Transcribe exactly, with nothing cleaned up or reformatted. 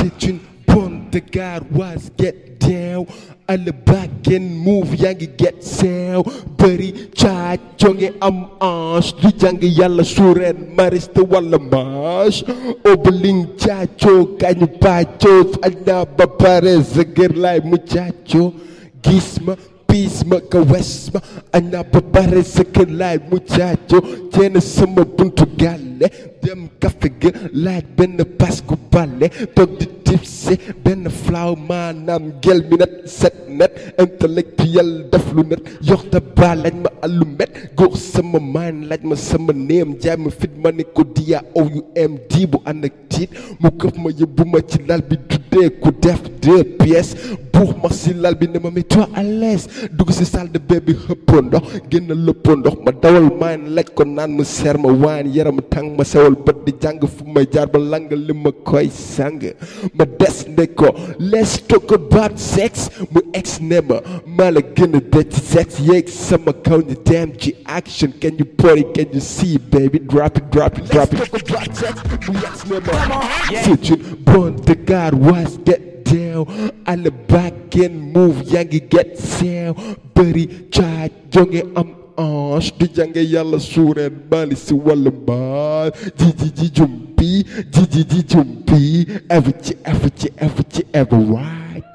c'est une bonne de garoise get down all the back and move yaa ngi get sew bëri caaj jonge am ange du jàng yàlla suureen mariste walla manche obeling caacoo kañu paacoo aj naa ba pare zëgër laay mu caacoo gis ma piis ma ka wes ma aj naa ba pare zëgër laay mu caacoo ceena sama buntu gàlle dem kafe ga laaj benn pasku bale toog di tipse benn flaw maanaam gel mi net set net intellectuel def lu net yox ta ba laaj ma allumet góor sama maan laaj ma sama néem jaay ma fit ma ne ko dia O U M D bu ànd ak tiit mu këf ma yóbbu ma ci lal bi tuddee ku def deux pièces buux ma si lal bi ne ma mets-toi à l'aise dugg si salle de bain bi xëppoo ndox génn lëppoo ndox ma dawal maan laaj ko naan mu seer ma waan yaram tàng ma sewal bët di jàng fu may jaar ba lang li ma koy sang ma des ne ko let's talk about sex mu ex ne ma maa la gën a dee ci sex yeeg sama kaw ni dem ci action can you put it can you see baby drop it drop it drop it let's talk about sex mu ex ne ma c'est une bonne de garoise get down all the back and move yaa ngi get sew bëri caaj jonge am ange di jànge yàlla suureen mali si wàllu mbaal ji ji ji jumpi ji ji ji jumpi ever ci ever ci ever ci ever right